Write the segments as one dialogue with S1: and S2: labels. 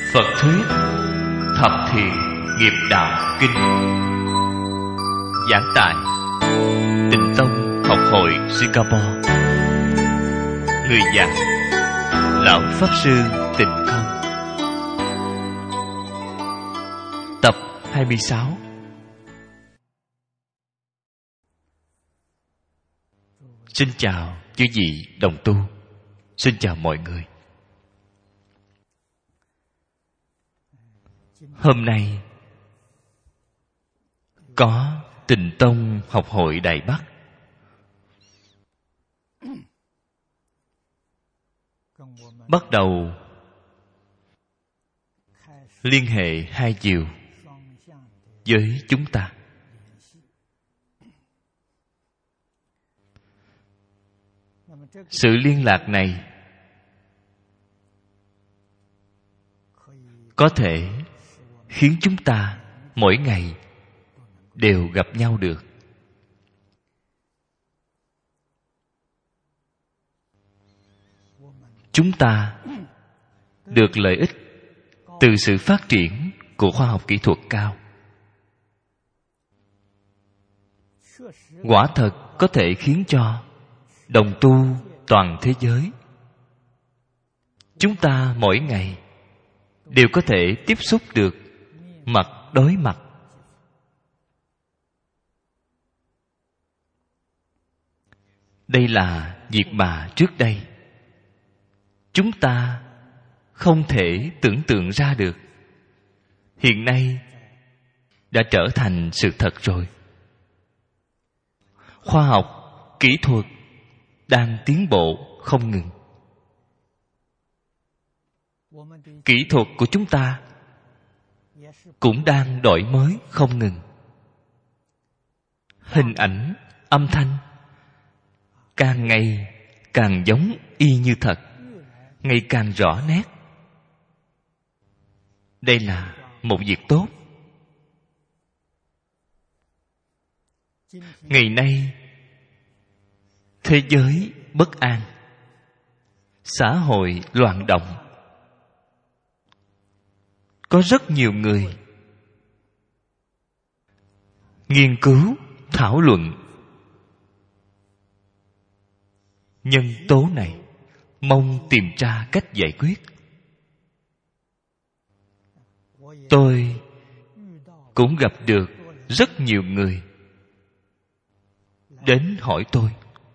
S1: Phật thuyết Thập Thiện Nghiệp Đạo Kinh. Giảng tại Tịnh Tông Học hội Singapore. Người giảng Lão Pháp Sư Tịnh Không. Tập 26. Xin chào chư vị đồng tu. Xin chào mọi người. Hôm nay có Tịnh Tông Học hội Đài Bắc bắt đầu liên hệ hai chiều với chúng ta. Sự liên lạc này có thể khiến chúng ta mỗi ngày đều gặp nhau được. Chúng ta được lợi ích từ sự phát triển của khoa học kỹ thuật cao. Quả thật có thể khiến cho đồng tu toàn thế giới, chúng ta mỗi ngày đều có thể tiếp xúc được mặt đối mặt. Đây là việc mà trước đây chúng ta không thể tưởng tượng ra được. Hiện nay đã trở thành sự thật rồi. Khoa học, kỹ thuật đang tiến bộ không ngừng. Kỹ thuật của chúng ta cũng đang đổi mới không ngừng. Hình ảnh, âm thanh càng ngày càng giống y như thật, ngày càng rõ nét. Đây là một việc tốt. Ngày nay thế giới bất an, xã hội loạn động. Có rất nhiều người nghiên cứu, thảo luận nhân tố này, mong tìm ra cách giải quyết. Tôi cũng gặp được rất nhiều người đến hỏi tôi.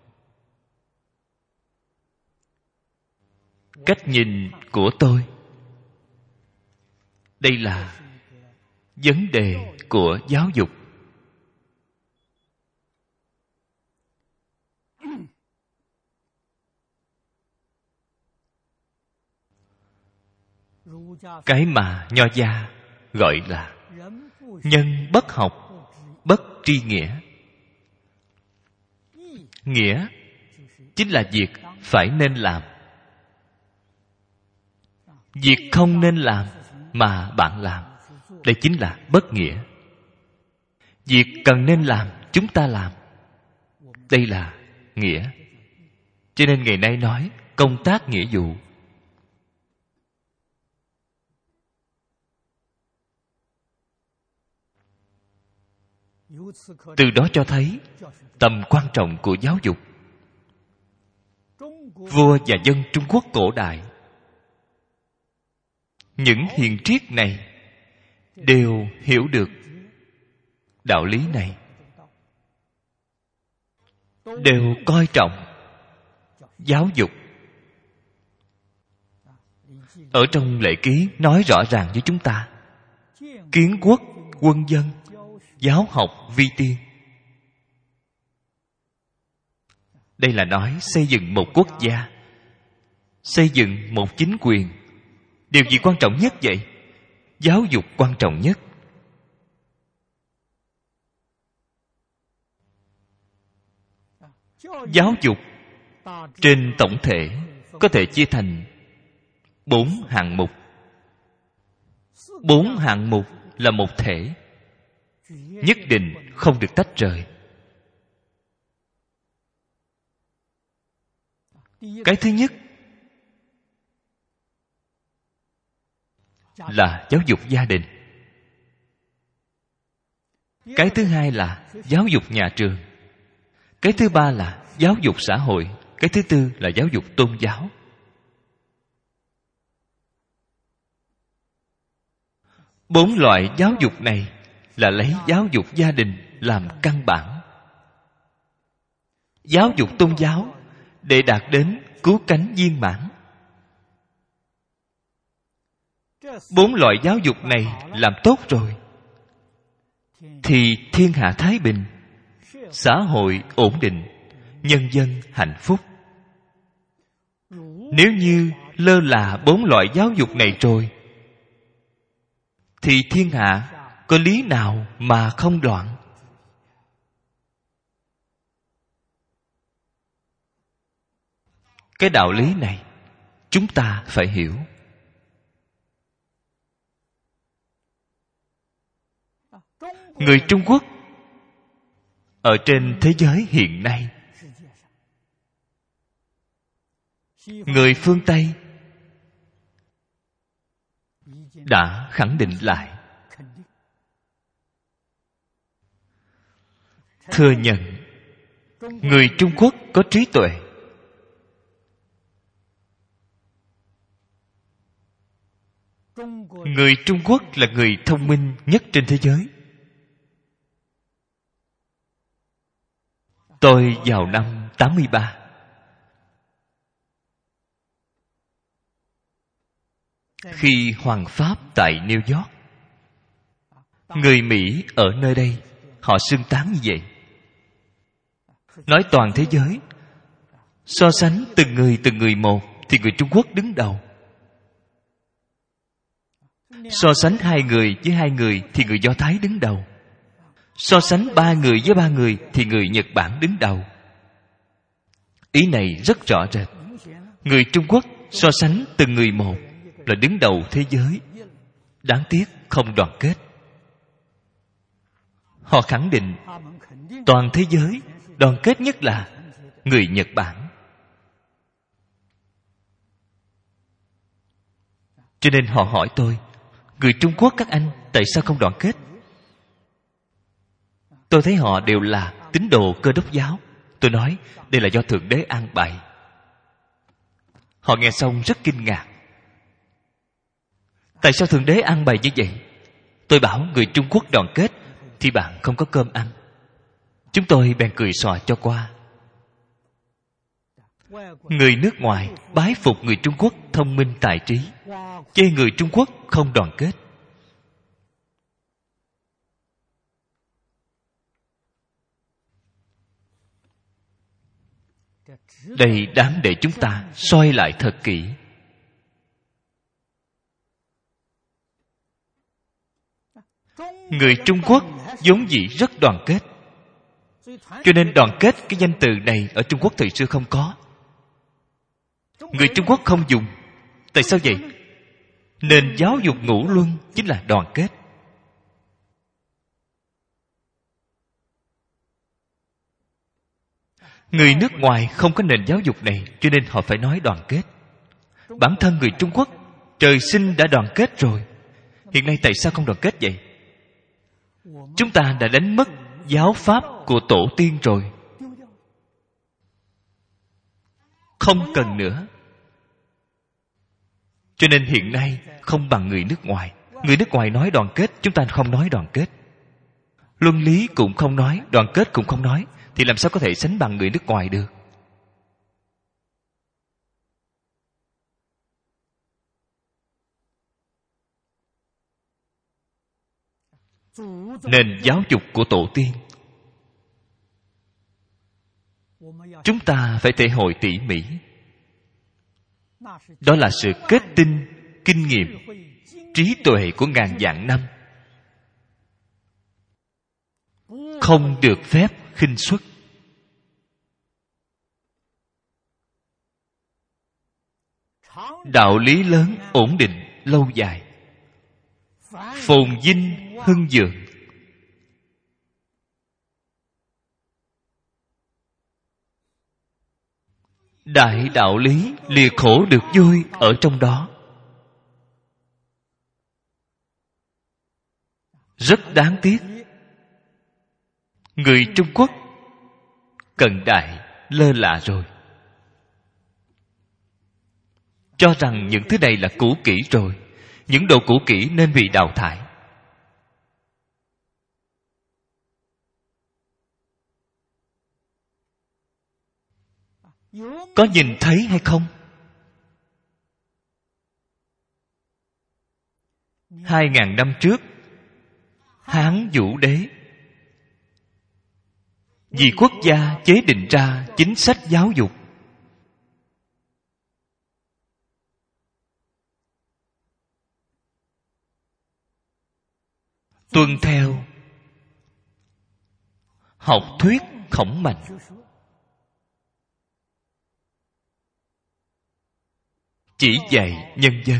S1: Cách nhìn của tôi, đây là vấn đề của giáo dục. Cái mà Nho gia gọi là nhân bất học, bất tri nghĩa. Nghĩa chính là việc phải nên làm. Việc không nên làm mà bạn làm, đây chính là bất nghĩa. Việc cần nên làm, chúng ta làm, đây là nghĩa. Cho nên ngày nay nói công tác nghĩa vụ. Từ đó cho thấy tầm quan trọng của giáo dục. Vua và dân Trung Quốc cổ đại, những hiền triết này đều hiểu được đạo lý này, đều coi trọng giáo dục. Ở trong lễ ký nói rõ ràng với chúng ta: kiến quốc quân dân, giáo học vi tiên. Đây là nói xây dựng một quốc gia, xây dựng một chính quyền. Điều gì quan trọng nhất vậy? Giáo dục quan trọng nhất. Giáo dục trên tổng thể có thể chia thành 4 hạng mục. 4 hạng mục là một thể, nhất định không được tách rời. Cái thứ nhất là giáo dục gia đình. Cái thứ hai là giáo dục nhà trường. Cái thứ ba là giáo dục xã hội. Cái thứ tư là giáo dục tôn giáo. Bốn loại giáo dục này là lấy giáo dục gia đình làm căn bản. Giáo dục tôn giáo để đạt đến cứu cánh viên mãn. Bốn loại giáo dục này làm tốt rồi thì thiên hạ thái bình, xã hội ổn định, nhân dân hạnh phúc. Nếu như lơ là bốn loại giáo dục này rồi thì thiên hạ có lý nào mà không loạn? Cái đạo lý này chúng ta phải hiểu. Người Trung Quốc ở trên thế giới hiện nay, người phương Tây đã khẳng định lại, thừa nhận người Trung Quốc có trí tuệ. Người Trung Quốc là người thông minh nhất trên thế giới. Tôi vào năm 83, khi Hoàng Pháp tại New York, người Mỹ ở nơi đây họ xưng tán như vậy, nói toàn thế giới so sánh từng người một thì người Trung Quốc đứng đầu. So sánh hai người với hai người thì người Do Thái đứng đầu. So sánh ba người với ba người thì người Nhật Bản đứng đầu. Ý này rất rõ rệt. Người Trung Quốc so sánh từng người một là đứng đầu thế giới. Đáng tiếc không đoàn kết. Họ khẳng định toàn thế giới đoàn kết nhất là người Nhật Bản. Cho nên họ hỏi tôi, người Trung Quốc các anh tại sao không đoàn kết? Tôi thấy họ đều là tín đồ Cơ Đốc giáo. Tôi nói đây là do Thượng Đế an bài. Họ nghe xong rất kinh ngạc. Tại sao Thượng Đế an bài như vậy? Tôi bảo người Trung Quốc đoàn kết thì bạn không có cơm ăn. Chúng tôi bèn cười xòa cho qua. Người nước ngoài bái phục người Trung Quốc thông minh tài trí, chê người Trung Quốc không đoàn kết. Đây đáng để chúng ta soi lại thật kỹ. Người Trung Quốc vốn dĩ rất đoàn kết, cho nên đoàn kết cái danh từ này ở Trung Quốc thời xưa không có. Người Trung Quốc không dùng. Tại sao vậy? Nền giáo dục ngũ luân chính là đoàn kết. Người nước ngoài không có nền giáo dục này, cho nên họ phải nói đoàn kết. Bản thân người Trung Quốc trời sinh đã đoàn kết rồi. Hiện nay tại sao không đoàn kết vậy? Chúng ta đã đánh mất giáo pháp của tổ tiên rồi. Không cần nữa. Cho nên hiện nay không bằng người nước ngoài. Người nước ngoài nói đoàn kết, chúng ta không nói đoàn kết. Luân lý cũng không nói, đoàn kết cũng không nói, thì làm sao có thể sánh bằng người nước ngoài được? Nền giáo dục của tổ tiên chúng ta phải thể hội tỉ mỉ. Đó là sự kết tinh, kinh nghiệm, trí tuệ của ngàn vạn năm. Không được phép khinh suất. Đạo lý lớn ổn định lâu dài, phồn vinh hưng vượng. Đại đạo lý lìa khổ được vui ở trong đó. Rất đáng tiếc, người Trung Quốc cận đại lơ là rồi, cho rằng những thứ này là cũ kỹ rồi, những đồ cũ kỹ nên bị đào thải. Có nhìn thấy hay không? 2000 năm trước, Hán Vũ Đế vì quốc gia chế định ra chính sách giáo dục, tuân theo học thuyết Khổng Mạnh, chỉ dạy nhân dân.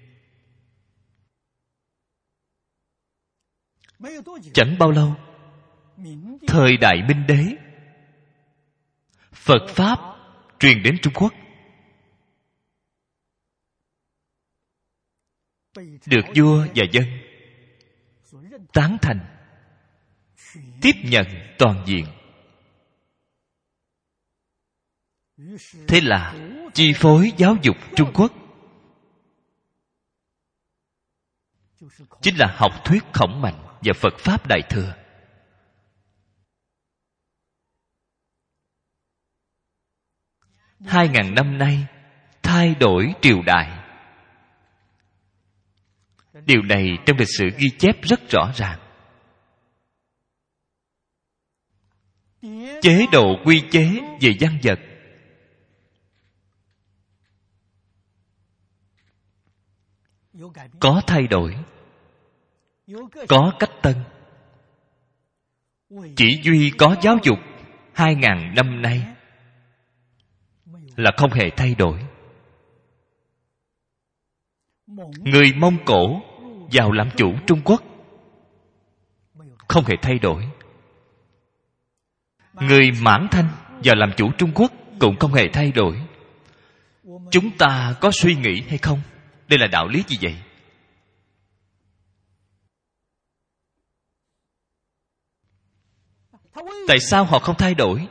S1: Chẳng bao lâu, thời đại Minh Đế, Phật Pháp truyền đến Trung Quốc, được vua và dân tán thành, tiếp nhận toàn diện. Thế là chi phối giáo dục Trung Quốc chính là học thuyết Khổng Mạnh và Phật Pháp Đại Thừa. Hai ngàn năm nay thay đổi triều đại. Điều này trong lịch sử ghi chép rất rõ ràng. Chế độ quy chế về văn vật có thay đổi, có cách tân. Chỉ duy có giáo dục 2000 năm nay là không hề thay đổi. Người Mông Cổ vào làm chủ Trung Quốc không hề thay đổi. Người Mãn Thanh vào làm chủ Trung Quốc cũng không hề thay đổi. Chúng ta có suy nghĩ hay không? Đây là đạo lý gì vậy? Tại sao họ không thay đổi?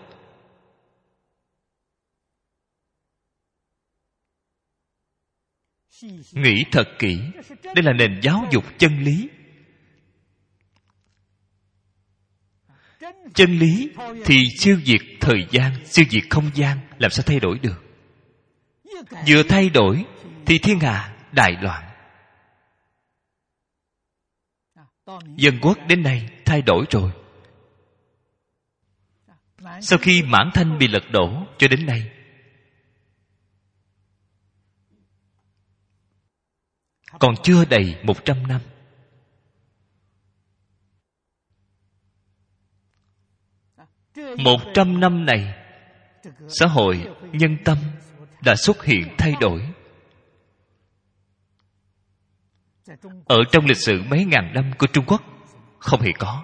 S1: Nghĩ thật kỹ, đây là nền giáo dục chân lý. Chân lý thì siêu việt thời gian, siêu việt không gian, làm sao thay đổi được? Vừa thay đổi thì thiên hạ đại loạn. Dân quốc đến nay thay đổi rồi. Sau khi Mãn Thanh bị lật đổ cho đến nay, còn chưa đầy 100 năm. Một 100 năm này, xã hội nhân tâm đã xuất hiện thay đổi. Ở trong lịch sử mấy ngàn năm của Trung Quốc không hề có.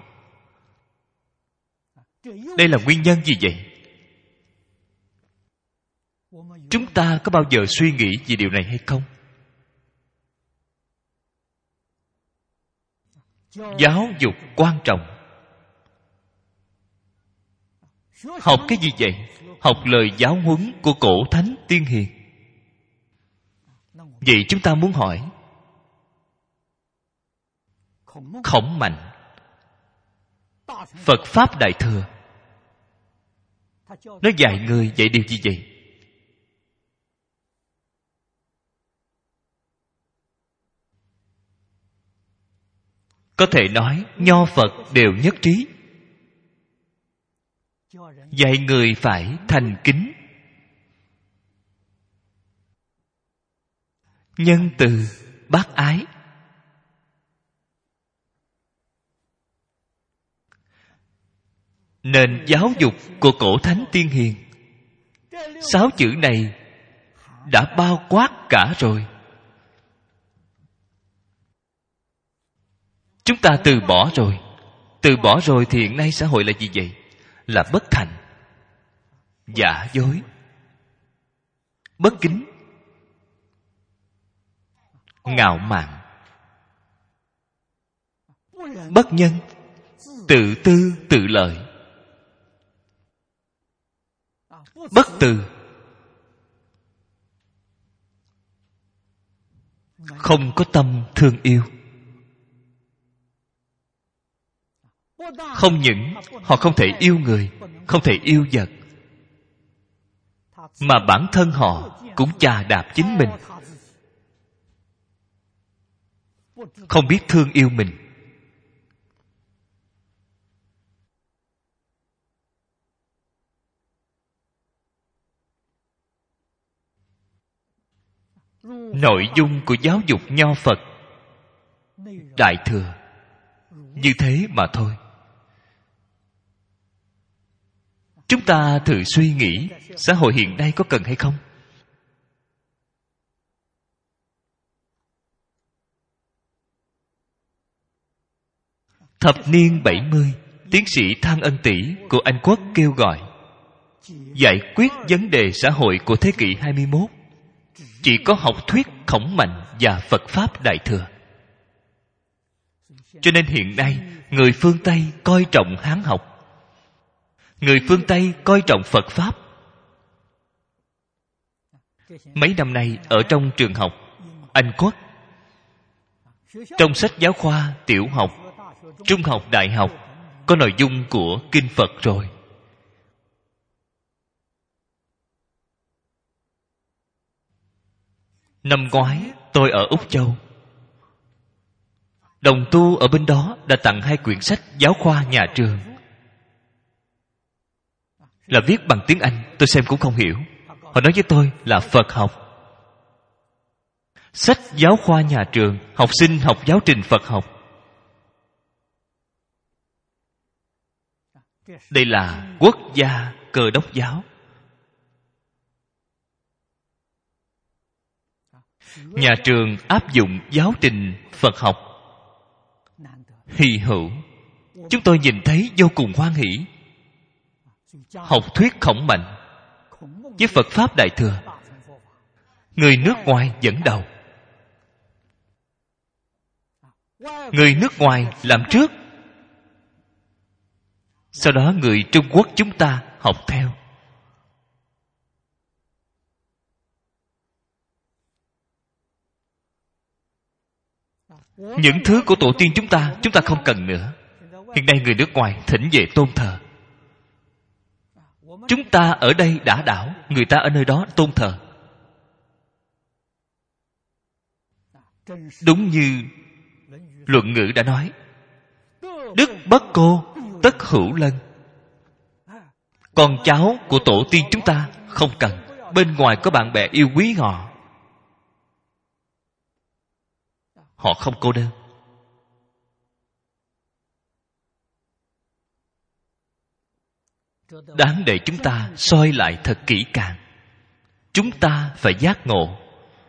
S1: Đây là nguyên nhân gì vậy? Chúng ta có bao giờ suy nghĩ về điều này hay không? Giáo dục quan trọng. Học cái gì vậy? Học lời giáo huấn của cổ thánh tiên hiền. Vậy chúng ta muốn hỏi, Khổng Mạnh, Phật Pháp Đại Thừa, nó dạy người dạy điều gì vậy? Có thể nói Nho Phật đều nhất trí, dạy người phải thành kính, nhân từ, bác ái. Nền giáo dục của cổ thánh tiên hiền, 6 chữ này đã bao quát cả rồi. Chúng ta từ bỏ rồi. Từ bỏ rồi thì hiện nay xã hội là gì vậy? Là bất thành, giả dối, bất kính, ngạo mạn, bất nhân, tự tư tự lợi. Bất từ, không có tâm thương yêu. Không những họ không thể yêu người, không thể yêu vật, mà bản thân họ cũng chà đạp chính mình, không biết thương yêu mình. Nội dung của giáo dục nho Phật Đại Thừa như thế mà thôi. Chúng ta thử suy nghĩ, xã hội hiện nay có cần hay không? Thập niên 70, tiến sĩ Thang Ân Tỷ của Anh Quốc kêu gọi giải quyết vấn đề xã hội của thế kỷ 21 chỉ có học thuyết Khổng Mạnh và Phật Pháp Đại Thừa. Cho nên hiện nay người phương Tây coi trọng Hán học, người phương Tây coi trọng Phật Pháp. Mấy năm nay ở trong trường học Anh Quốc, trong sách giáo khoa tiểu học, trung học, đại học có nội dung của Kinh Phật rồi. Năm ngoái tôi ở Úc Châu, đồng tu ở bên đó đã tặng 2 quyển sách giáo khoa nhà trường, là viết bằng tiếng Anh, tôi xem cũng không hiểu. Họ nói với tôi là Phật học. Sách giáo khoa nhà trường, học sinh học giáo trình Phật học. Đây là Quốc gia Cơ Đốc giáo. Nhà trường áp dụng giáo trình Phật học, hy hữu. Chúng tôi nhìn thấy vô cùng hoan hỷ. Học thuyết Khổng Mạnh với Phật Pháp Đại Thừa, người nước ngoài dẫn đầu. Người nước ngoài làm trước, sau đó người Trung Quốc chúng ta học theo. Những thứ của tổ tiên chúng ta không cần nữa. Hiện nay người nước ngoài thỉnh về tôn thờ. Chúng ta ở đây đã đảo, người ta ở nơi đó tôn thờ. Đúng như Luận Ngữ đã nói, đức bất cô, tất hữu lân. Con cháu của tổ tiên chúng ta không cần. Bên ngoài có bạn bè yêu quý họ, họ không cô đơn. Đáng để chúng ta soi lại thật kỹ càng. Chúng ta phải giác ngộ.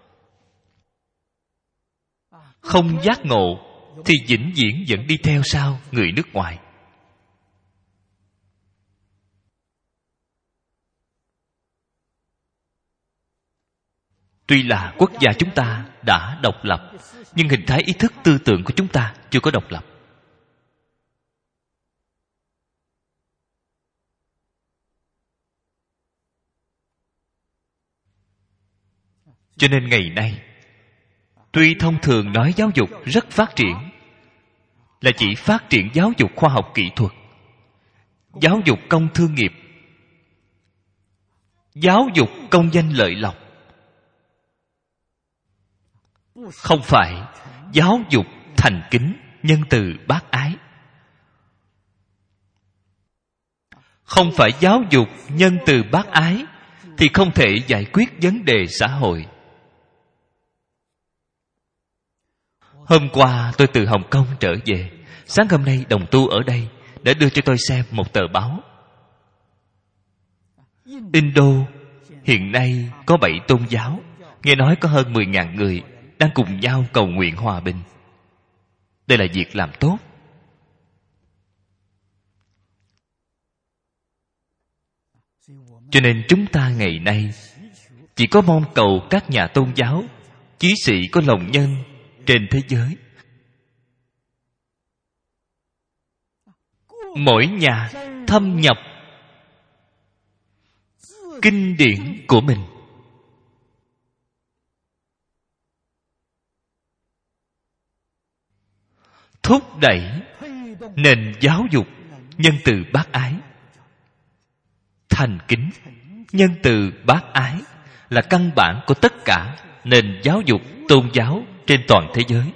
S1: Không giác ngộ thì vĩnh viễn vẫn đi theo sau người nước ngoài. Tuy là quốc gia chúng ta đã độc lập, nhưng hình thái ý thức tư tưởng của chúng ta chưa có độc lập. Cho nên ngày nay, tuy thông thường nói giáo dục rất phát triển, là chỉ phát triển giáo dục khoa học kỹ thuật, giáo dục công thương nghiệp, giáo dục công danh lợi lộc, không phải giáo dục thành kính, nhân từ, bác ái. Không phải giáo dục nhân từ bác ái thì không thể giải quyết vấn đề xã hội. Hôm qua tôi từ Hồng Kông trở về. Sáng hôm nay đồng tu ở đây đã đưa cho tôi xem một tờ báo. Indo hiện nay có 7 tôn giáo, nghe nói có hơn 10.000 người đang cùng nhau cầu nguyện hòa bình. Đây là việc làm tốt. Cho nên chúng ta ngày nay chỉ có mong cầu các nhà tôn giáo, chí sĩ có lòng nhân trên thế giới mỗi nhà thâm nhập kinh điển của mình, thúc đẩy nền giáo dục nhân từ bác ái. Thành kính, nhân từ bác ái là căn bản của tất cả nền giáo dục tôn giáo trên toàn thế giới.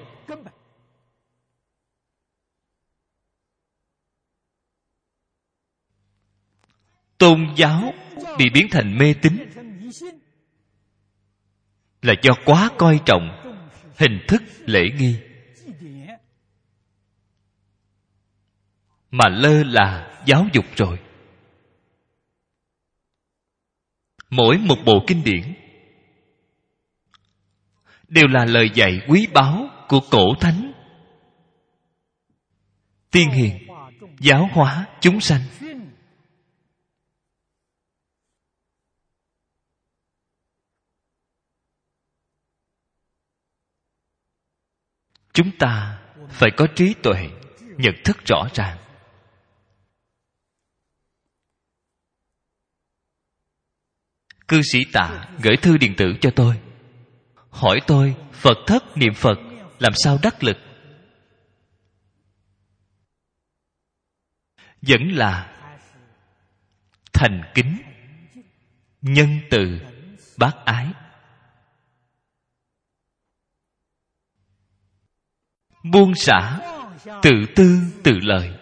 S1: Tôn giáo bị biến thành mê tín là do quá coi trọng hình thức lễ nghi, mà lơ là giáo dục rồi. Mỗi một bộ kinh điển đều là lời dạy quý báu của cổ thánh, tiên hiền, giáo hóa chúng sanh. Chúng ta phải có trí tuệ, nhận thức rõ ràng. Cư sĩ Tạ gửi thư điện tử cho tôi, hỏi tôi Phật thất niệm Phật làm sao đắc lực. Vẫn là thành kính, nhân từ, bác ái. Buông xả tự tư tự lợi,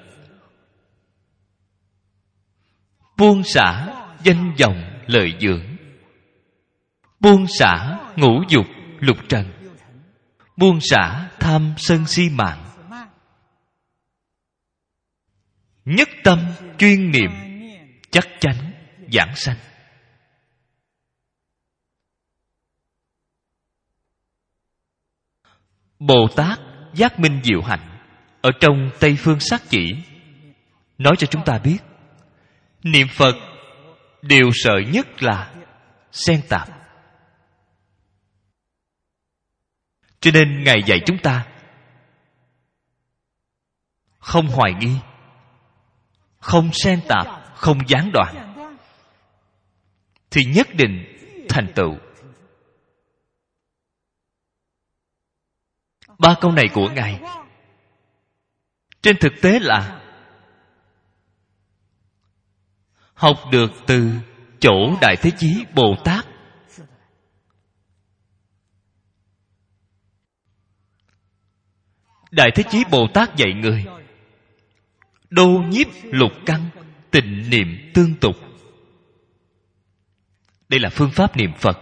S1: buông xả danh vọng lợi dưỡng, buông xả ngũ dục lục trần, buông xả tham sân si mạng, nhất tâm chuyên niệm chắc chắn giảng sanh. Bồ Tát Giác Minh Diệu Hạnh ở trong Tây Phương Sát Chỉ nói cho chúng ta biết, niệm Phật điều sợ nhất là xen tạp. Cho nên Ngài dạy chúng ta không hoài nghi, không xen tạp, không gián đoạn, thì nhất định thành tựu. Ba câu này của Ngài trên thực tế là học được từ chỗ Đại Thế Chí Bồ Tát. Đại Thế Chí Bồ Tát dạy người đô nhiếp lục căn, tịnh niệm tương tục. Đây là phương pháp niệm Phật.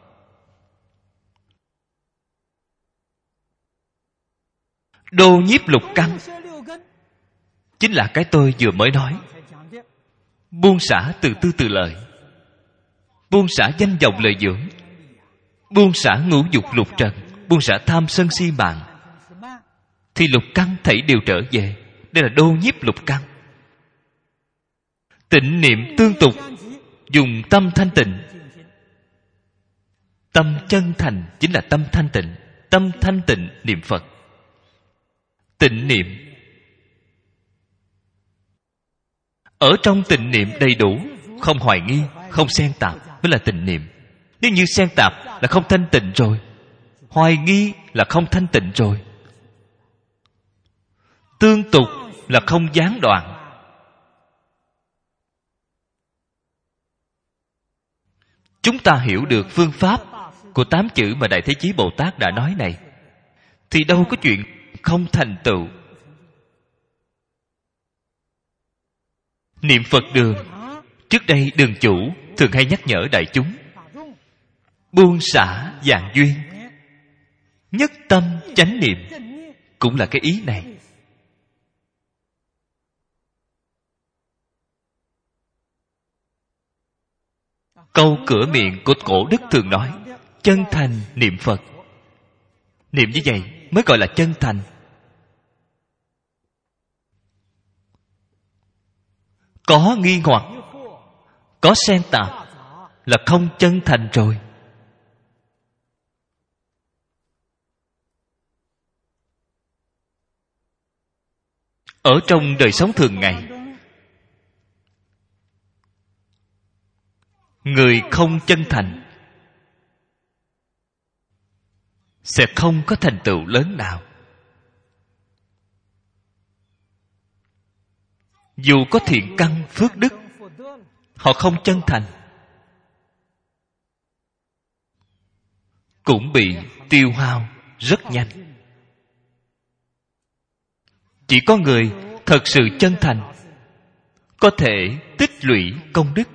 S1: Đô nhiếp lục căn chính là cái tôi vừa mới nói. Buông xả tự tư tự lợi, buông xả danh vọng lợi dưỡng, buông xả ngũ dục lục trần, buông xả tham sân si mạng, thì lục căn thảy đều trở về. Đây là đô nhiếp lục căn. Tịnh niệm tương tục, dùng tâm thanh tịnh. Tâm chân thành chính là tâm thanh tịnh. Tâm thanh tịnh niệm Phật. Tịnh niệm, ở trong tịnh niệm đầy đủ, không hoài nghi, không xen tạp mới là tịnh niệm. Nếu như xen tạp là không thanh tịnh rồi, hoài nghi là không thanh tịnh rồi, tương tục là không gián đoạn. Chúng ta hiểu được phương pháp của 8 chữ mà Đại Thế Chí Bồ Tát đã nói này, thì đâu có chuyện không thành tựu. Niệm Phật đường, trước đây đường chủ thường hay nhắc nhở đại chúng buông xả vạn duyên, nhất tâm chánh niệm, cũng là cái ý này. Câu cửa miệng của cổ đức thường nói chân thành niệm Phật. Niệm như vậy mới gọi là chân thành. Có nghi hoặc, có xen tạp là không chân thành rồi. Ở trong đời sống thường ngày, người không chân thành sẽ không có thành tựu lớn nào. Dù có thiện căn phước đức, họ không chân thành cũng bị tiêu hao rất nhanh. Chỉ có người thật sự chân thành có thể tích lũy công đức.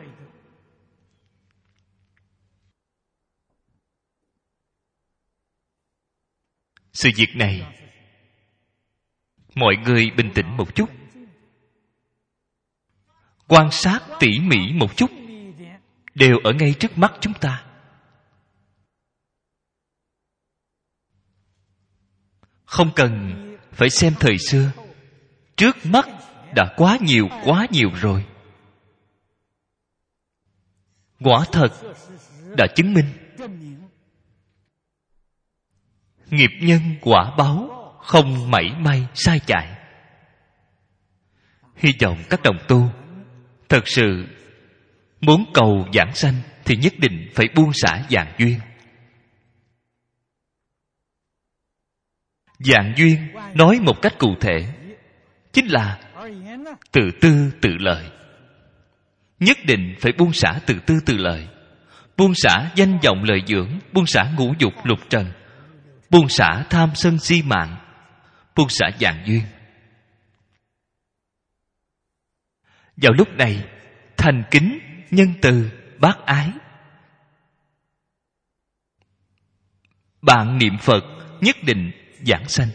S1: Sự việc này mọi người bình tĩnh một chút, quan sát tỉ mỉ một chút, đều ở ngay trước mắt chúng ta. Không cần phải xem thời xưa, trước mắt đã quá nhiều rồi. Quả thật đã chứng minh nghiệp nhân quả báo không mảy may sai chạy. Hy vọng các đồng tu thật sự muốn cầu giảng sanh thì nhất định phải buông xả vạn duyên. Vạn duyên nói một cách cụ thể chính là tự tư tự lợi. Nhất định phải buông xả tự tư tự lợi, buông xả danh vọng lợi dưỡng, buông xả ngũ dục lục trần, buông xả tham sân si mạng, buông xả vạn duyên. Vào lúc này thành kính, nhân từ, bác ái, bạn niệm Phật nhất định giảng sanh.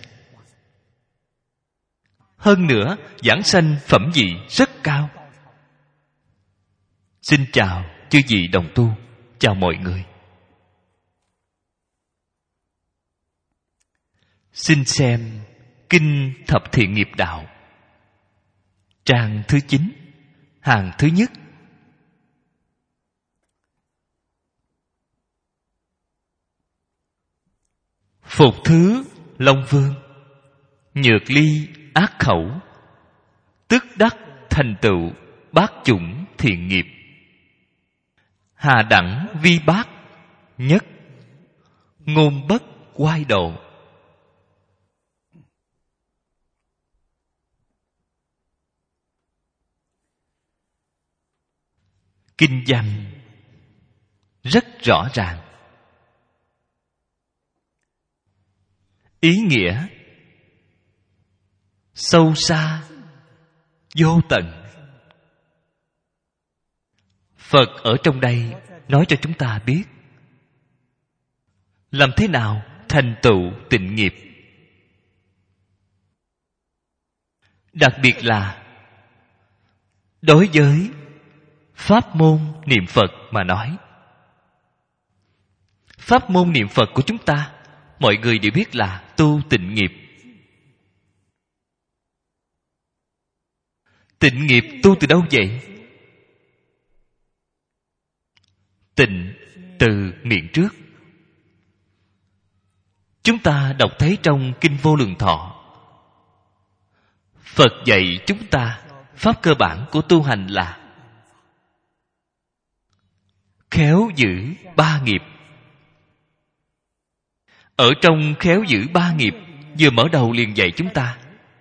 S1: Hơn nữa giảng sanh phẩm vị rất cao. Xin chào chư vị đồng tu, chào mọi người. Xin xem Kinh Thập Thiện Nghiệp Đạo, trang thứ 9, hàng thứ nhất. Phục thứ Long Vương, nhược ly ác khẩu, tức đắc thành tựu bát chủng thiện nghiệp. Hà đẳng vi bát nhất, ngôn bất oai độ. Kinh văn rất rõ ràng, ý nghĩa sâu xa vô tận. Phật ở trong đây nói cho chúng ta biết làm thế nào thành tựu tịnh nghiệp. Đặc biệt là đối với pháp môn niệm Phật mà nói. Pháp môn niệm Phật của chúng ta mọi người đều biết là tu tịnh nghiệp. Tịnh nghiệp tu từ đâu vậy? Tịnh từ miệng trước. Chúng ta đọc thấy trong Kinh Vô Lượng Thọ, Phật dạy chúng ta pháp cơ bản của tu hành là khéo giữ ba nghiệp. Ở trong khéo giữ ba nghiệp, vừa mở đầu liền dạy chúng ta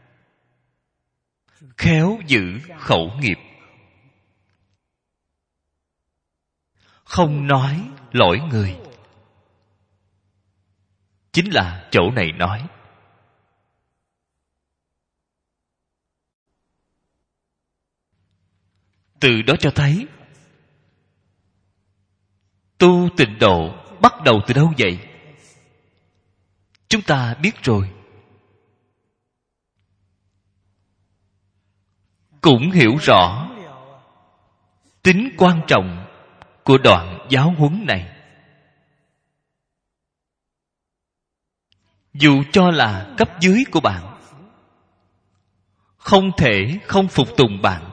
S1: khéo giữ khẩu nghiệp, không nói lỗi người. Chính là chỗ này nói từ đó cho thấy tu tịnh độ bắt đầu từ đâu vậy? Chúng ta biết rồi, cũng hiểu rõ tính quan trọng của đoạn giáo huấn này. Dù cho là cấp dưới của bạn, không thể không phục tùng bạn.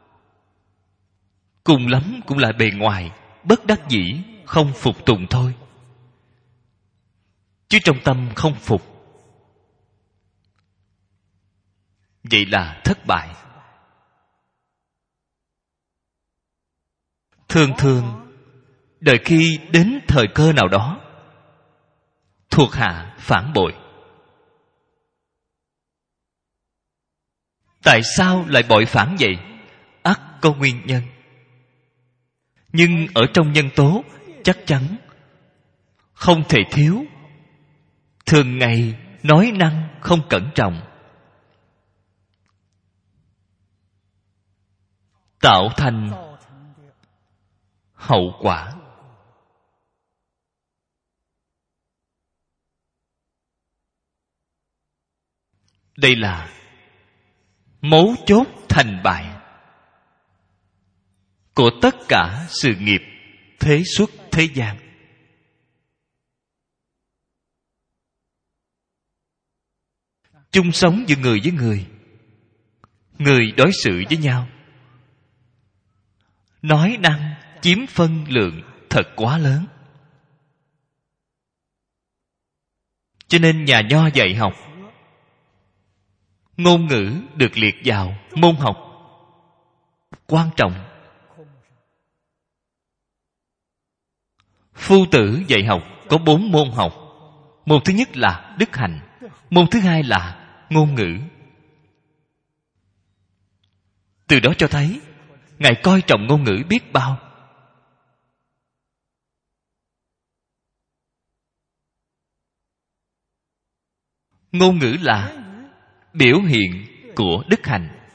S1: Cùng lắm cũng là bề ngoài bất đắc dĩ không phục tùng thôi, chứ trong tâm không phục. Vậy là thất bại. Thường thường đợi khi đến thời cơ nào đó, thuộc hạ phản bội. Tại sao lại bội phản vậy? Ắt có nguyên nhân. Nhưng ở trong nhân tố chắc chắn không thể thiếu thường ngày nói năng không cẩn trọng, tạo thành hậu quả. Đây là mấu chốt thành bại của tất cả sự nghiệp thế xuất thế gian. Chung sống giữa người với người, người đối xử với nhau, nói năng chiếm phân lượng thật quá lớn. Cho nên nhà Nho dạy học, ngôn ngữ được liệt vào môn học quan trọng. Phu Tử dạy học có 4 môn học. Môn thứ nhất là đức hạnh, môn thứ hai là ngôn ngữ. Từ đó cho thấy Ngài coi trọng ngôn ngữ biết bao. Ngôn ngữ là biểu hiện của đức hạnh.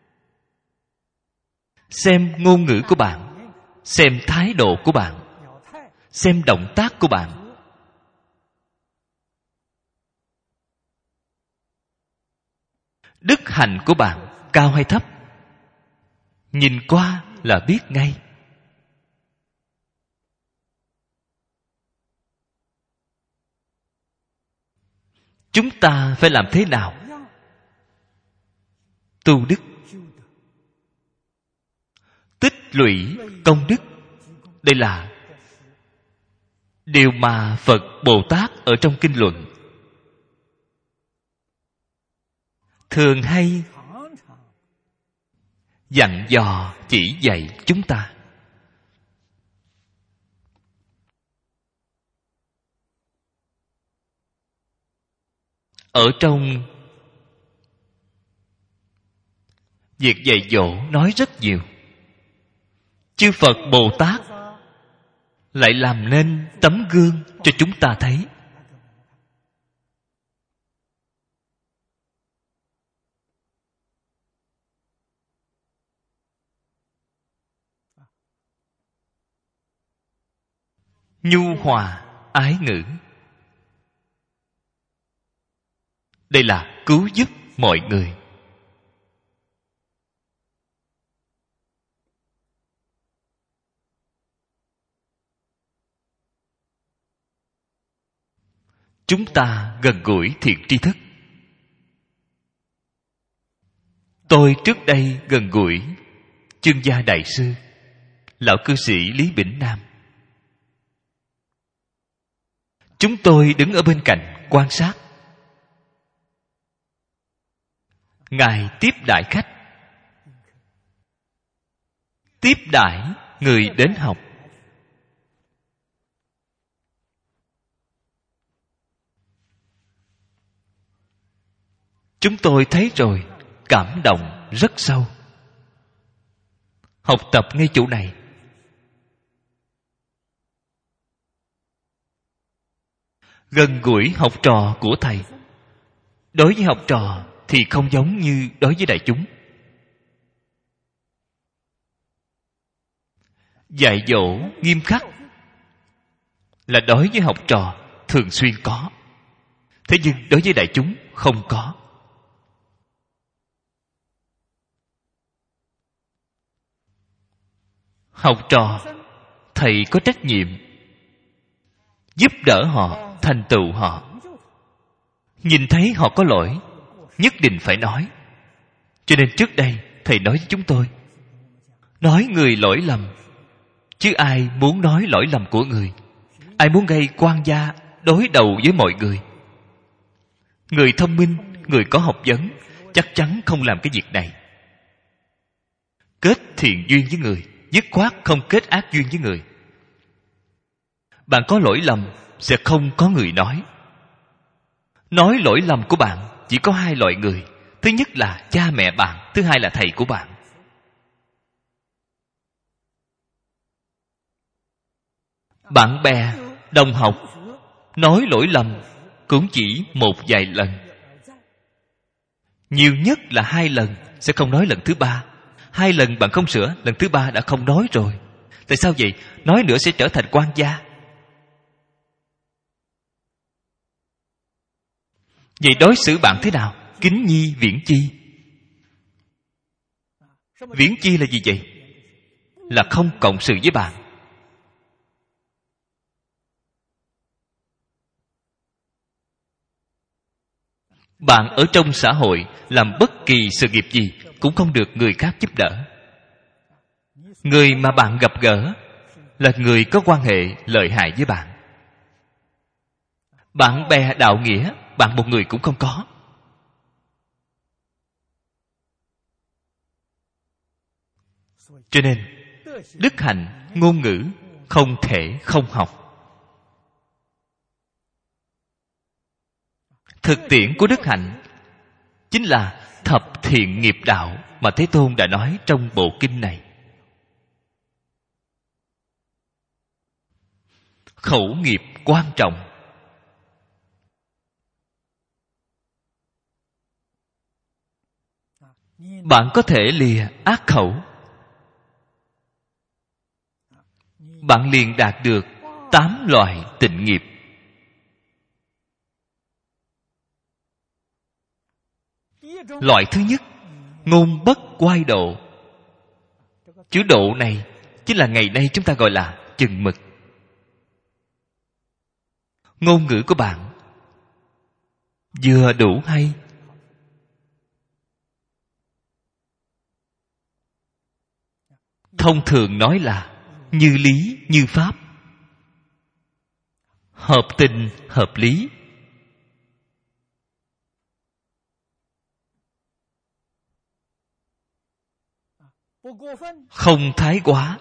S1: Xem ngôn ngữ của bạn, xem thái độ của bạn, xem động tác của bạn. Đức hạnh của bạn cao hay thấp, nhìn qua là biết ngay. Chúng ta phải làm thế nào? Tu đức, tích lũy công đức. Đây là điều mà Phật Bồ Tát ở trong kinh luận thường hay dặn dò chỉ dạy chúng ta. Ở trong việc dạy dỗ nói rất nhiều. Chư Phật Bồ Tát lại làm nên tấm gương cho chúng ta thấy. Nhu hòa ái ngữ. Đây là cứu giúp mọi người. Chúng ta gần gũi thiện tri thức. Tôi trước đây gần gũi Chương Gia Đại Sư, lão cư sĩ Lý Bỉnh Nam. Chúng tôi đứng ở bên cạnh quan sát. Ngài tiếp đãi khách, tiếp đãi người đến học. Chúng tôi thấy rồi, cảm động rất sâu. Học tập ngay chỗ này. Gần gũi học trò của thầy. Đối với học trò thì không giống như đối với đại chúng. Dạy dỗ nghiêm khắc là đối với học trò thường xuyên có. Thế nhưng đối với đại chúng không có. Học trò, thầy có trách nhiệm giúp đỡ họ, thành tựu họ. Nhìn thấy họ có lỗi, nhất định phải nói. Cho nên trước đây thầy nói với chúng tôi, nói người lỗi lầm, chứ ai muốn nói lỗi lầm của người, ai muốn gây quan gia đối đầu với mọi người. Người thông minh, người có học vấn chắc chắn không làm cái việc này. Kết thiện duyên với người, dứt khoát không kết ác duyên với người. Bạn có lỗi lầm, sẽ không có người nói. Nói lỗi lầm của bạn chỉ có hai loại người. Thứ nhất là cha mẹ bạn, thứ hai là thầy của bạn. Bạn bè, đồng học nói lỗi lầm cũng chỉ một vài lần. Nhiều nhất là 2 lần, sẽ không nói lần thứ 3. 2 lần bạn không sửa, lần thứ 3 đã không nói rồi. Tại sao vậy? Nói nữa sẽ trở thành quan gia. Vậy đối xử bạn thế nào? Kính nhi viễn chi. Viễn chi là gì vậy? Là không cộng sự với bạn. Bạn ở trong xã hội làm bất kỳ sự nghiệp gì cũng không được người khác giúp đỡ. Người mà bạn gặp gỡ là người có quan hệ lợi hại với bạn. Bạn bè đạo nghĩa, bạn một người cũng không có. Cho nên đức hạnh, ngôn ngữ không thể không học. Thực tiễn của đức hạnh chính là thập thiện nghiệp đạo mà Thế Tôn đã nói trong bộ kinh này. Khẩu nghiệp quan trọng. Bạn có thể lìa ác khẩu, bạn liền đạt được 8 loại tịnh nghiệp. Loại thứ nhất, ngôn bất quai độ. Chữ độ này chính là ngày nay chúng ta gọi là chừng mực. Ngôn ngữ của bạn vừa đủ hay, thông thường nói là như lý như pháp, hợp tình hợp lý. Không thái quá,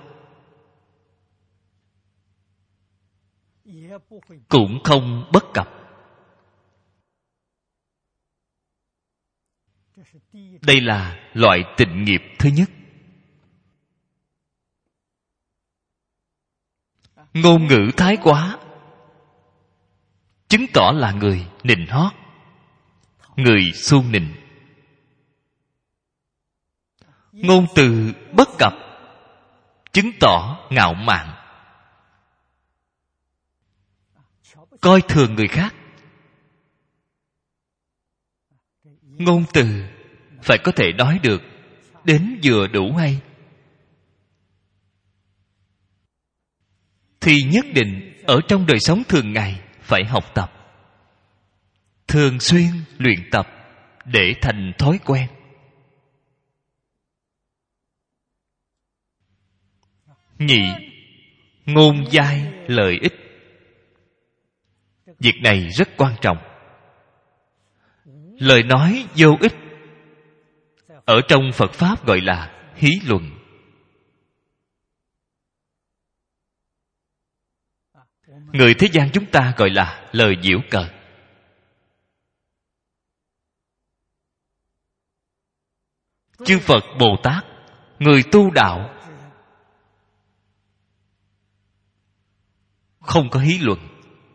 S1: cũng không bất cập. Đây là loại tịnh nghiệp thứ nhất. Ngôn ngữ thái quá chứng tỏ là người nịnh hót, người xu nịnh. Ngôn từ bất cập chứng tỏ ngạo mạn, coi thường người khác. Ngôn từ phải có thể nói được đến vừa đủ hay, thì nhất định ở trong đời sống thường ngày phải học tập, thường xuyên luyện tập để thành thói quen. Nhị, ngôn giai lợi ích. Việc này rất quan trọng. Lời nói vô ích ở trong Phật Pháp gọi là hí luận. Người thế gian chúng ta gọi là lời giễu cợt. Chư Phật Bồ Tát, người tu đạo không có hí luận.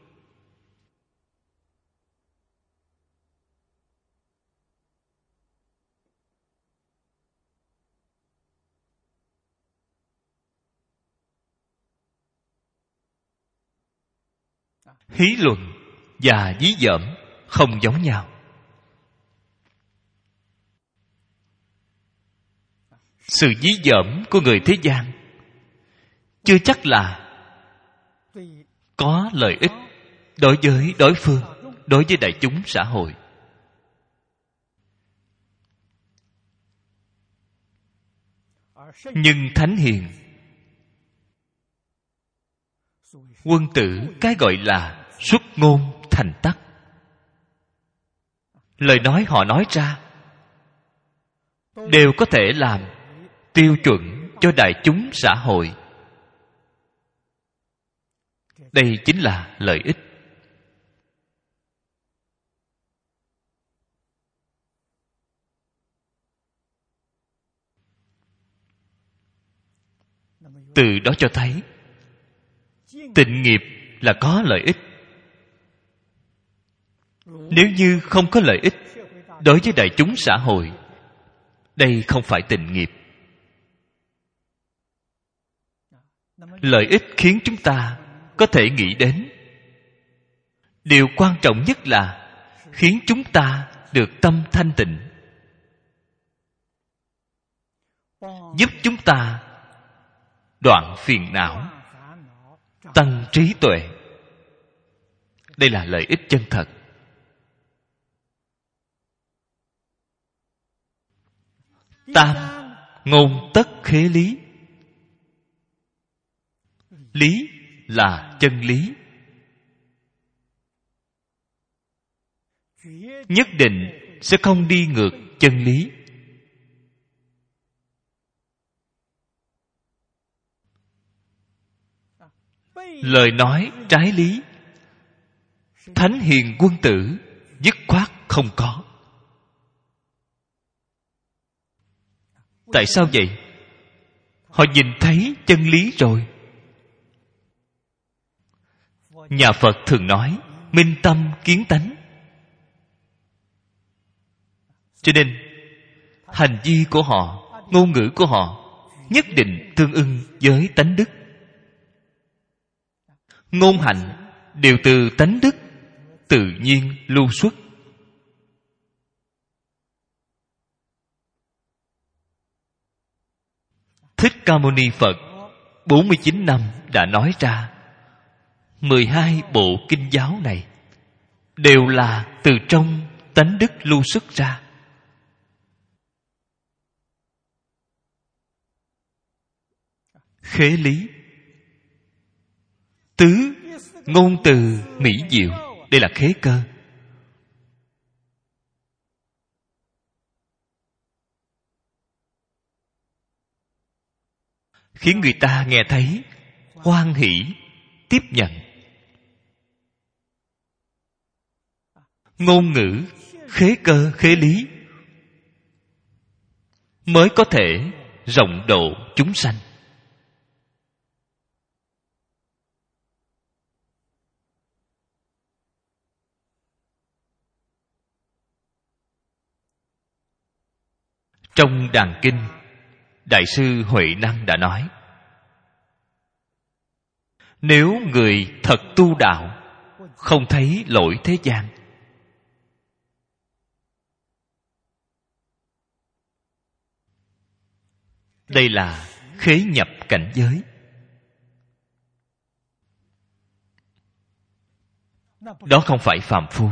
S1: Hí luận và dí dỏm không giống nhau. Sự dí dỏm của người thế gian chưa chắc là có lợi ích đối với đối phương, đối với đại chúng xã hội. Nhưng thánh hiền, quân tử, cái gọi là xuất ngôn thành tắc. Lời nói họ nói ra đều có thể làm tiêu chuẩn cho đại chúng xã hội. Đây chính là lợi ích. Từ đó cho thấy tịnh nghiệp là có lợi ích. Nếu như không có lợi ích đối với đại chúng xã hội, đây không phải tịnh nghiệp. Lợi ích khiến chúng ta có thể nghĩ đến. Điều quan trọng nhất là khiến chúng ta được tâm thanh tịnh, giúp chúng ta đoạn phiền não, tăng trí tuệ. Đây là lợi ích chân thật. Tam ngôn tất khế lý. Lý là chân lý, nhất định sẽ không đi ngược chân lý. Lời nói trái lý, thánh hiền quân tử dứt khoát không có. Tại sao vậy? Họ nhìn thấy chân lý rồi. Nhà Phật thường nói minh tâm kiến tánh. Cho nên hành vi của họ, ngôn ngữ của họ nhất định tương ưng với tánh đức. Ngôn hạnh đều từ tánh đức tự nhiên lưu xuất. Thích Ca Mâu Ni Phật 49 năm đã nói ra 12 bộ kinh giáo này đều là từ trong tánh đức lưu xuất ra. Khế lý, tứ ngôn từ mỹ diệu, đây là khế cơ. Khiến người ta nghe thấy hoan hỷ tiếp nhận. Ngôn ngữ khế cơ khế lý mới có thể rộng độ chúng sanh. Trong Đàn Kinh, Đại sư Huệ Năng đã nói, nếu người thật tu đạo, không thấy lỗi thế gian, đây là khế nhập cảnh giới. Đó không phải phàm phu.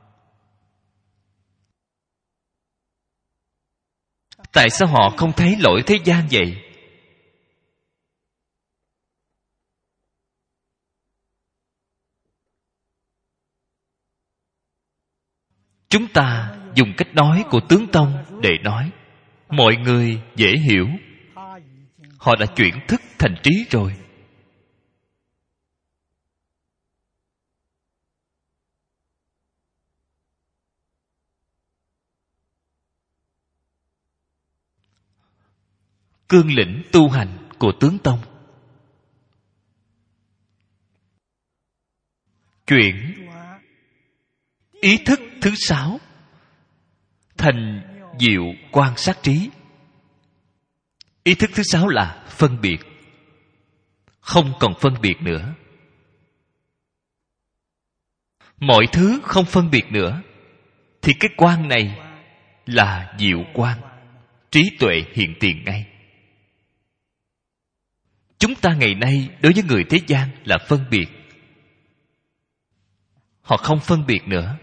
S1: Tại sao họ không thấy lỗi thế gian vậy? Chúng ta dùng cách nói của tướng Tông để nói, mọi người dễ hiểu. Họ đã chuyển thức thành trí rồi. Cương lĩnh tu hành của tướng Tông, chuyển ý thức thứ 6 thành diệu quan sát trí. Ý thức thứ 6 là phân biệt, không còn phân biệt nữa. Mọi thứ không phân biệt nữa, thì cái quan này là diệu quan, trí tuệ hiện tiền ngay. Chúng ta ngày nay đối với người thế gian là phân biệt. Họ không phân biệt nữa.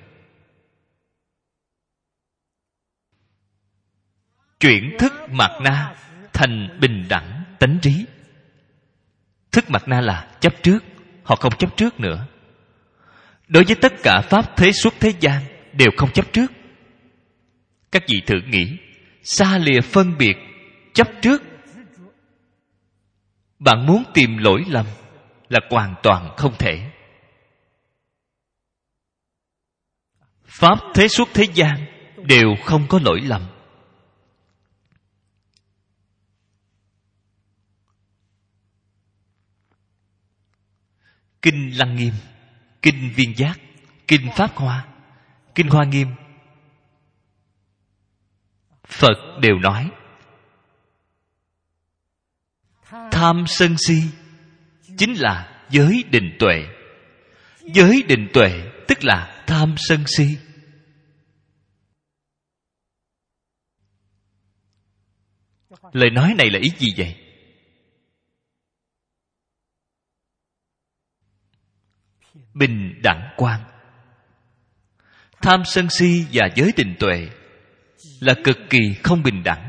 S1: Chuyển thức mạt na thành bình đẳng tánh trí. Thức mạt na là chấp trước, họ không chấp trước nữa. Đối với tất cả pháp thế xuất thế gian đều không chấp trước. Các vị thử nghĩ, xa lìa phân biệt, chấp trước, bạn muốn tìm lỗi lầm là hoàn toàn không thể. Pháp thế xuất thế gian đều không có lỗi lầm. Kinh Lăng Nghiêm, Kinh Viên Giác, Kinh Pháp Hoa, Kinh Hoa Nghiêm, Phật đều nói tham sân si chính là giới định tuệ. Giới định tuệ tức là tham sân si. Lời nói này là ý gì vậy? Bình đẳng quan. Tham sân si và giới định tuệ là cực kỳ không bình đẳng.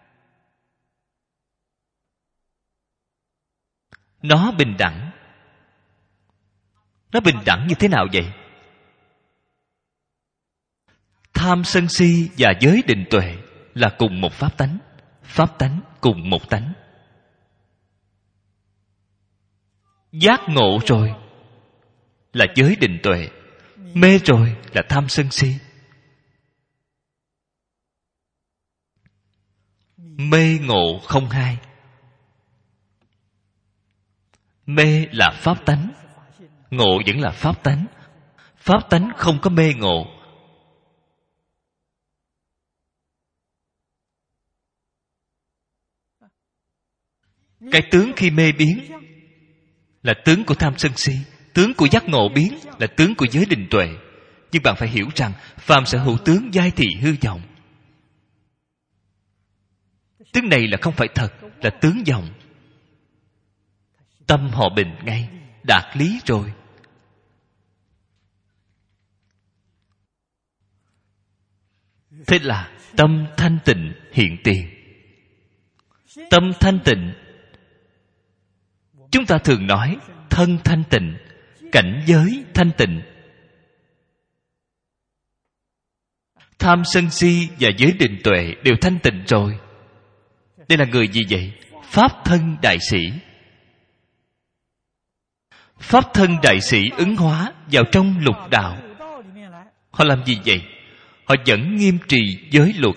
S1: Nó bình đẳng. Nó bình đẳng như thế nào vậy? Tham sân si và giới định tuệ là cùng một pháp tánh. Pháp tánh cùng một tánh. Giác ngộ rồi là giới định tuệ, mê rồi là tham sân si. Mê ngộ không hai. Mê là pháp tánh, ngộ vẫn là pháp tánh. Pháp tánh không có mê ngộ. Cái tướng khi mê biến là tướng của tham sân si. Tướng của giác ngộ biến là tướng của giới định tuệ. Nhưng bạn phải hiểu rằng phàm sở hữu tướng giai thị hư vọng. Tướng này là không phải thật, là tướng vọng. Tâm họ bình ngay, đạt lý rồi. Thế là tâm thanh tịnh hiện tiền. Tâm thanh tịnh, chúng ta thường nói thân thanh tịnh, cảnh giới thanh tịnh. Tham sân si và giới định tuệ đều thanh tịnh rồi. Đây là người gì vậy? Pháp thân đại sĩ. Pháp thân đại sĩ ứng hóa vào trong lục đạo. Họ làm gì vậy? Họ vẫn nghiêm trì giới luật.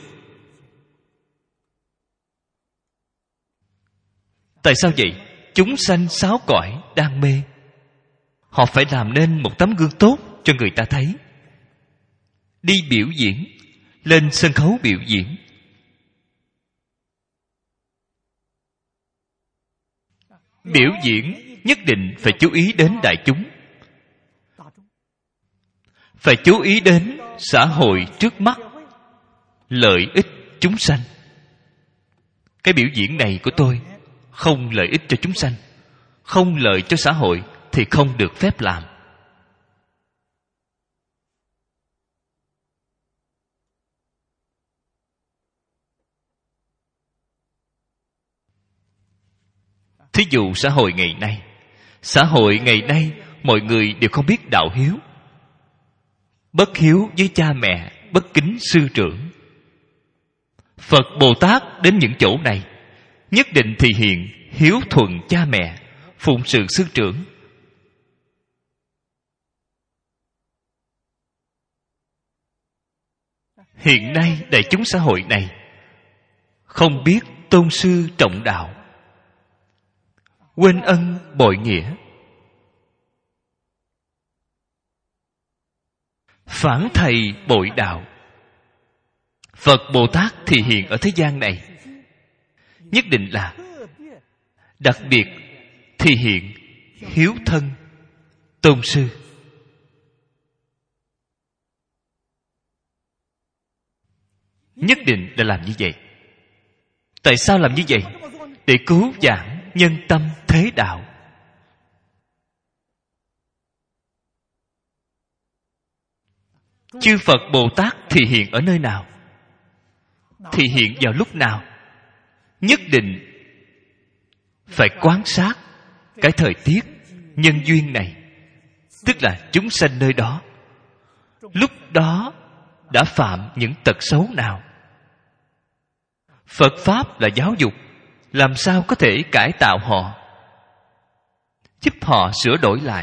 S1: Tại sao vậy? Chúng sanh sáu cõi đang mê. Họ phải làm nên một tấm gương tốt cho người ta thấy. Đi biểu diễn, lên sân khấu biểu diễn. Biểu diễn nhất định phải chú ý đến đại chúng, phải chú ý đến xã hội trước mắt, lợi ích chúng sanh. Cái biểu diễn này của tôi không lợi ích cho chúng sanh, không lợi cho xã hội thì không được phép làm. Thí dụ xã hội ngày nay. Xã hội ngày nay mọi người đều không biết đạo hiếu. Bất hiếu với cha mẹ, bất kính sư trưởng. Phật Bồ Tát đến những chỗ này nhất định thì hiện hiếu thuận cha mẹ, phụng sự sư trưởng. Hiện nay đại chúng xã hội này không biết tôn sư trọng đạo, quên ân bội nghĩa, phản thầy bội đạo. Phật Bồ Tát thì hiện ở thế gian này nhất định là đặc biệt thì hiện hiếu thân tôn sư. Nhất định là làm như vậy. Tại sao làm như vậy? Để cứu vãn nhân tâm thế đạo. Chư Phật Bồ Tát thì hiện ở nơi nào? Thì hiện vào lúc nào? Nhất định phải quan sát cái thời tiết nhân duyên này, tức là chúng sanh nơi đó lúc đó đã phạm những tật xấu nào. Phật Pháp là giáo dục, làm sao có thể cải tạo họ? giúp họ sửa đổi lại.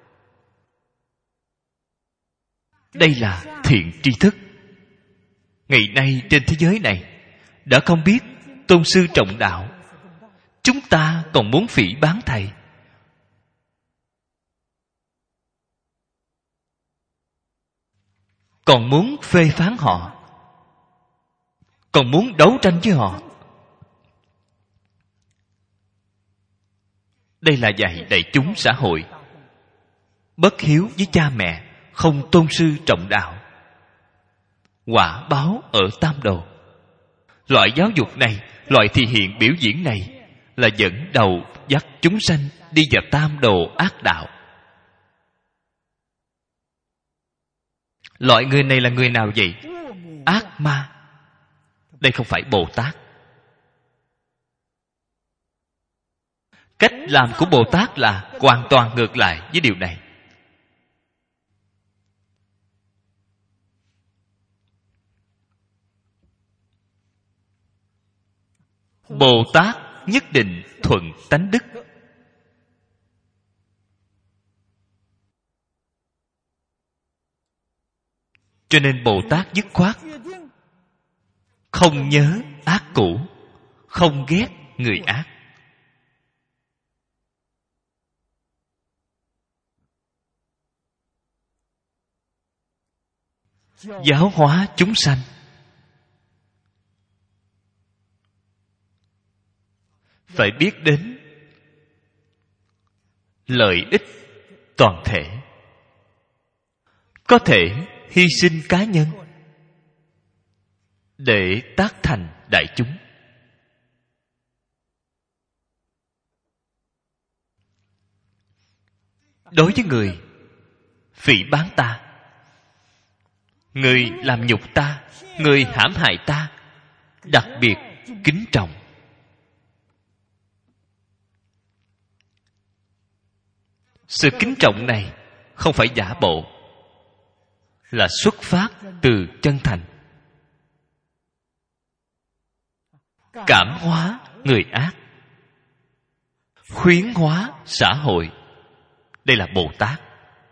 S1: Đây là thiện tri thức. Ngày nay trên thế giới này đã không biết tôn sư trọng đạo, chúng ta còn muốn phỉ báng thầy, còn muốn phê phán họ, còn muốn đấu tranh với họ. Đây là dạy đại chúng xã hội bất hiếu với cha mẹ, không tôn sư trọng đạo, quả báo ở tam đồ. Loại giáo dục này, loại thị hiện biểu diễn này là dẫn đầu dắt chúng sanh đi vào tam đồ ác đạo. Loại người này là người nào vậy? Ác ma. Đây không phải Bồ Tát. Cách làm của Bồ Tát là hoàn toàn ngược lại với điều này. Bồ Tát nhất định thuận tánh đức. Cho nên Bồ Tát dứt khoát không nhớ ác cũ, không ghét người ác. Giáo hóa chúng sanh, phải biết đến lợi ích toàn thể. Có thể hy sinh cá nhân để tác thành đại chúng. Đối với người phỉ báng ta, người làm nhục ta, người hãm hại ta, đặc biệt kính trọng. Sự kính trọng này không phải giả bộ, là xuất phát từ chân thành. Cảm hóa người ác, khuyến hóa xã hội. Đây là Bồ Tát.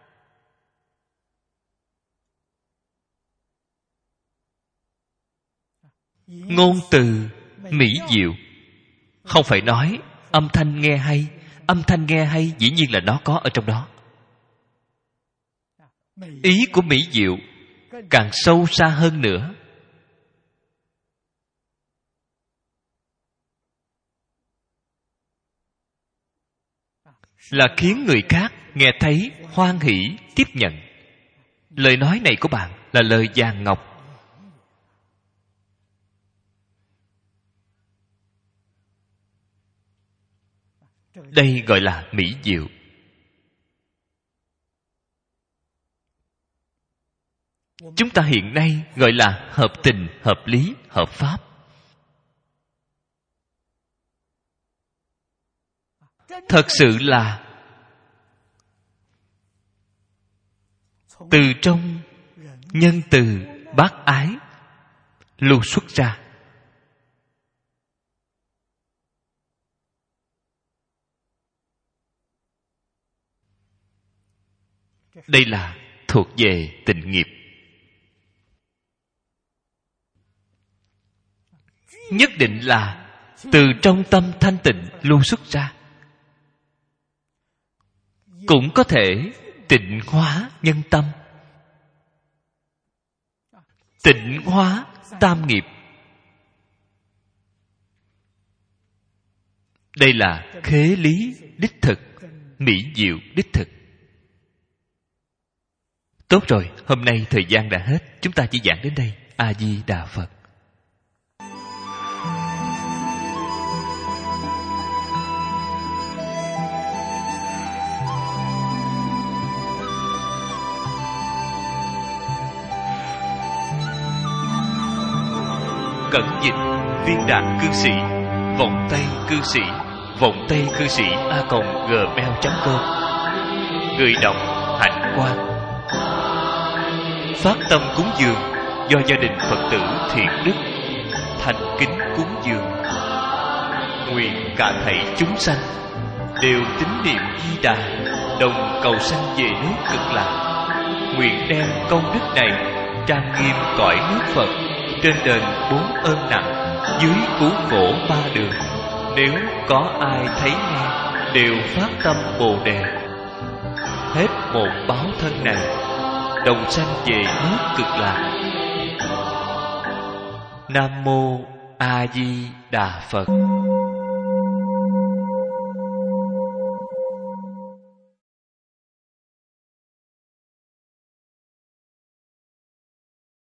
S1: Ngôn từ mỹ diệu, không phải nói âm thanh nghe hay. Âm thanh nghe hay dĩ nhiên là nó có ở trong đó. Ý của mỹ diệu càng sâu xa hơn nữa, là khiến người khác nghe thấy hoan hỷ tiếp nhận. Lời nói này của bạn là lời vàng ngọc. Đây gọi là mỹ diệu. Chúng ta hiện nay gọi là hợp tình, hợp lý, hợp pháp. Thật sự là từ trong nhân từ bác ái lưu xuất ra. Đây là thuộc về tịnh nghiệp. Nhất định là từ trong tâm thanh tịnh lưu xuất ra. Cũng có thể tịnh hóa nhân tâm, tịnh hóa tam nghiệp. Đây là khế lý đích thực, mỹ diệu đích thực. Tốt rồi, hôm nay thời gian đã hết, chúng ta chỉ giảng đến đây. A Di Đà Phật. Cẩn dịch Viên Đạt Cư Sĩ, Vọng Tây Cư Sĩ, Vọng Tây Cư Sĩ @gmail.com. Người đọc Hạnh Quang. Phát tâm cúng dường do gia đình Phật tử Thiện Đức thành kính cúng dường. Nguyện cả thảy chúng sanh đều tín niệm Di Đà, đồng cầu sanh về nước Cực Lạc. Nguyện đem công đức này trang nghiêm cõi nước Phật, trên đền 4 ơn nặng, dưới cứu khổ 3 đường. Nếu có ai thấy nghe, đều phát tâm Bồ Đề. Hết một báo thân này, đồng sanh về nước Cực Lạc. Nam mô A Di Đà Phật.